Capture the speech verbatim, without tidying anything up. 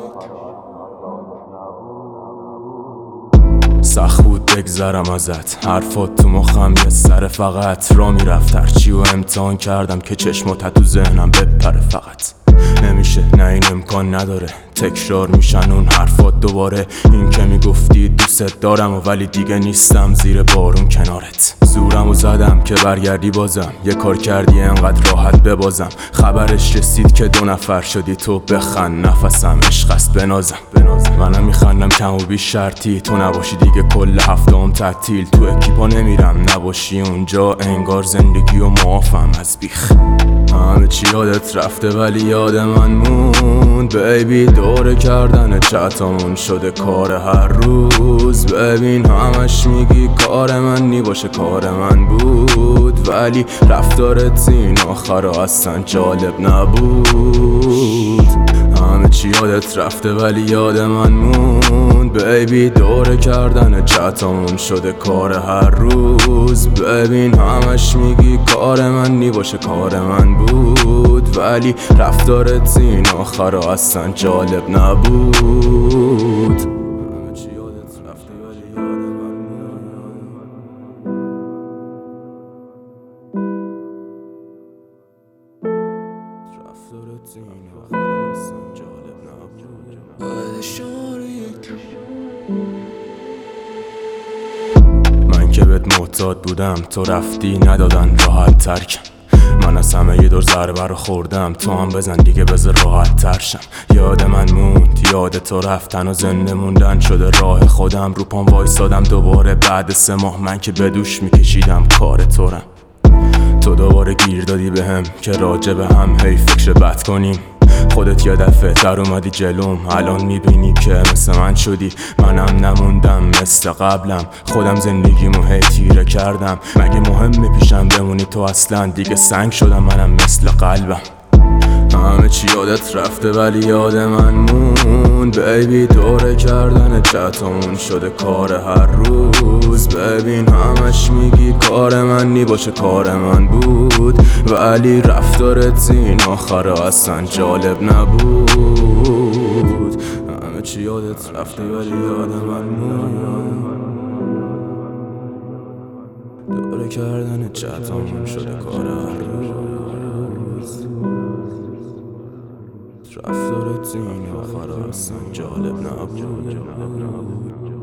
سخت بود بگذرم ازت، حرفات تو مخم یه سر فقط را میرفت. هرچی و امتحان کردم که چشمات تو ذهنم بپره فقط. نمیشه، نه این امکان نداره، تکرار میشن اون حرفات دوباره. این که میگفتی دوست دارم و ولی دیگه نیستم زیر بارون کنارت. زورمو زدم که برگردی بازم، یه کار کردی انقدر راحت ببازم. خبرش رسید که دو نفر شدی تو، بخند نفسم عشق است بنازم. منم میخندم کم و بیش شرطی، تو نباشی دیگه کل هفته‌ام تعطیل. تو اکیپا نمیرم نباشی اونجا، انگار زندگی و معافم از بیخ. همه چی یادت رفته ولی یاد من موند بیبی. دوره کردن چتامون شده کار هر روز. ببین همش میگی کار من نی باشه کار من بود، ولی رفتارت این آخر اصلا جالب نبود. همه چی یادت رفته ولی یاد من موند بیبی. دوره کردن چتامون شده کار هر روز. ببین همش میگی کار من نی باشه کار من بود، ولی رفتارت این آخر اصلا جالب نبود. همه چی یادت رفته ولی یاد من موند. رفتارت این آخر اصلا جالب نبود. من که بهت معتاد بودم، تو رفتی ندادن راحت ترکم. من از همه یه دور ضربه رو خوردم، تو هم بزن دیگه بذار راحت تر شم. یاد من موند، یاد تو رفتن و زنده موندن شده راه خودم. رو پام وایسادم دوباره بعد سه ماه، من که به دوش میکشیدم کار تورم. تو دوباره گیر دادی بهم که راجع به هم هی فکر بد کنیم. خودت یه دفعه در اومدی جلوم، الان میبینی که مثل من شدی. منم نموندم مثل قبلم، خودم زندگیمو هی تیره کردم. مگه مهمه پیشم بمونی تو اصلا؟ دیگه سنگ شدم منم مثل قلبم. همه چی یادت رفته ولی یاد من موند بیبی. دوره کردن چتامون شده کار هر روز. ببین همش میگی کار من نی باشه کار من بود، ولی رفتارت این آخر اصلا جالب نبود. همه چی یادت رفته ولی یاد من موند. دوره کردن چتامون شده کار هر روز. رفتارت این آخر اصلا جالب نبود.